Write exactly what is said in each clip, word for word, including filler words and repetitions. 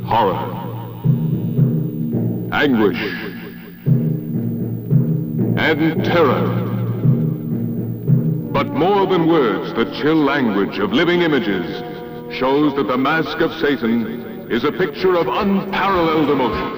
horror, anguish, and terror. But more than words, the chill language of living images shows that the Mask of Satan is a picture of unparalleled emotion.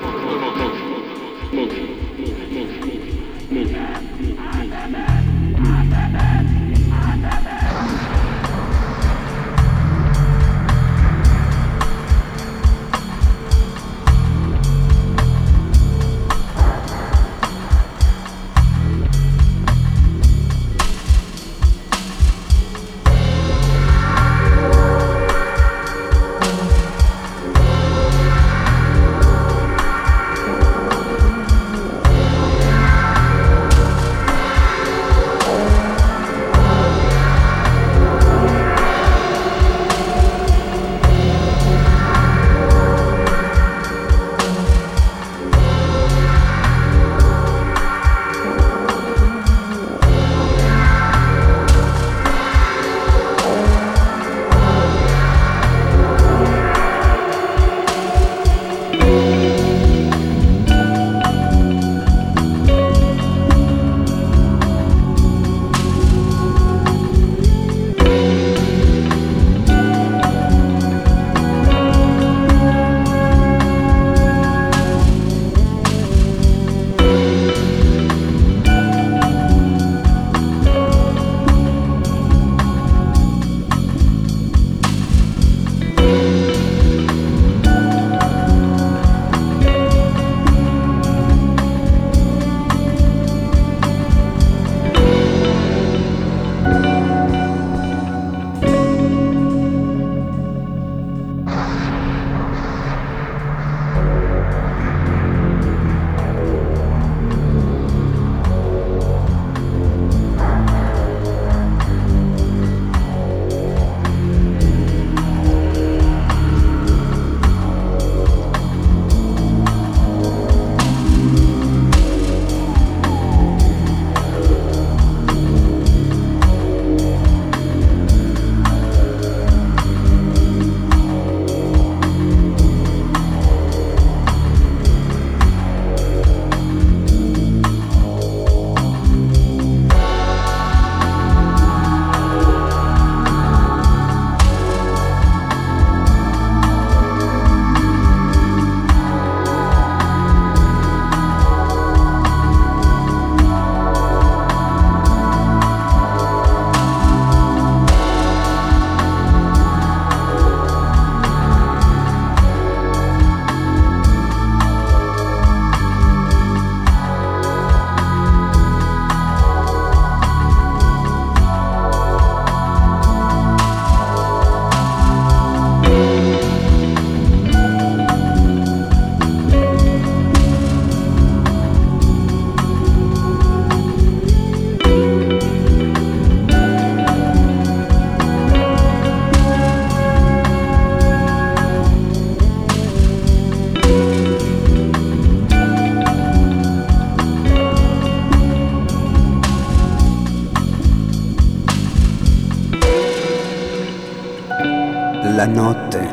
La notte,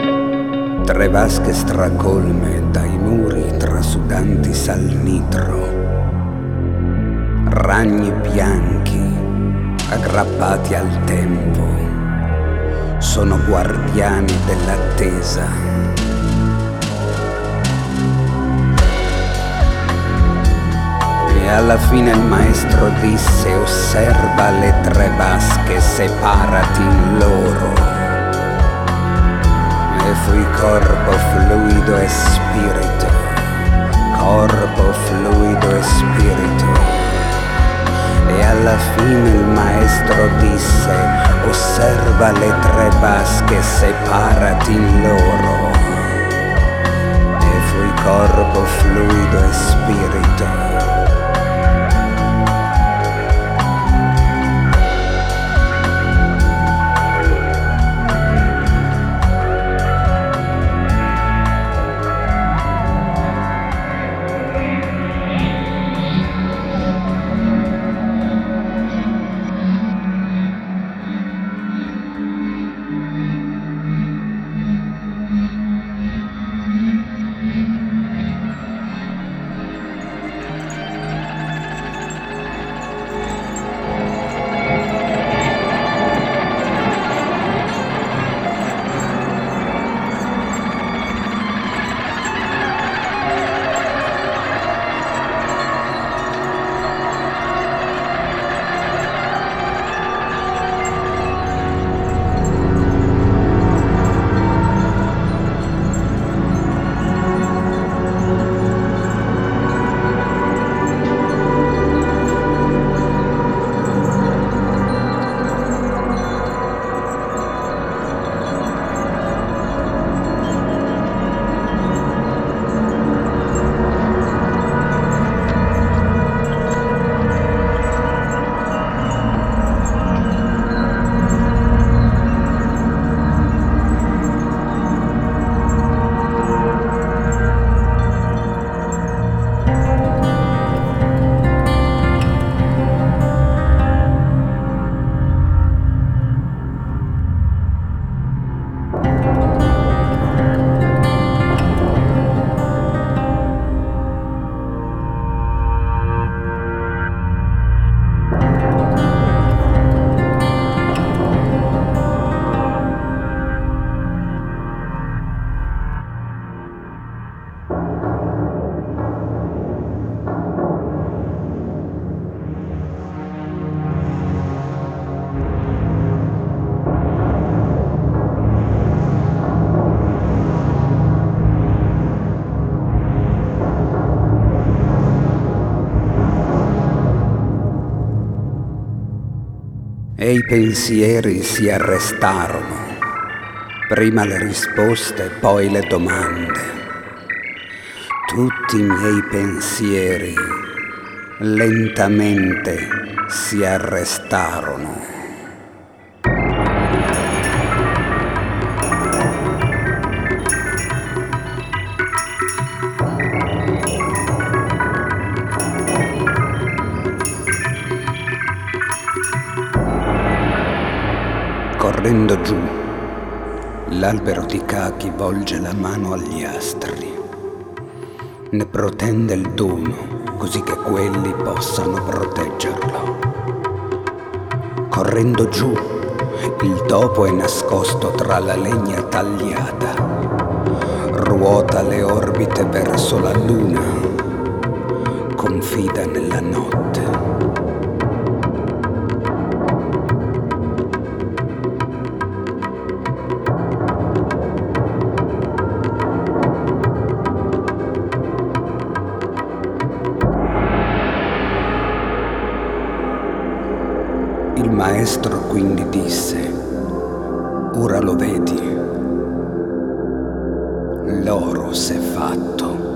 tre vasche stracolme dai muri trasudanti sal nitro, ragni bianchi aggrappati al tempo, sono guardiani dell'attesa. E alla fine il maestro disse: osserva le tre vasche, separati in loro. E fui corpo, fluido e spirito, corpo, fluido e spirito. E alla fine il maestro disse: osserva le tre vasche, separati in loro. E fui corpo, fluido e spirito. e i pensieri si arrestarono. Prima le risposte, poi le domande. Tutti i miei pensieri lentamente si arrestarono. Correndo giù, l'albero di cachi volge la mano agli astri, ne protende il dono così che quelli possano proteggerlo. Correndo giù, il topo è nascosto tra la legna tagliata, ruota le orbite verso la luna, confida nella notte. Il maestro quindi disse: ora lo vedi, l'oro s'è fatto.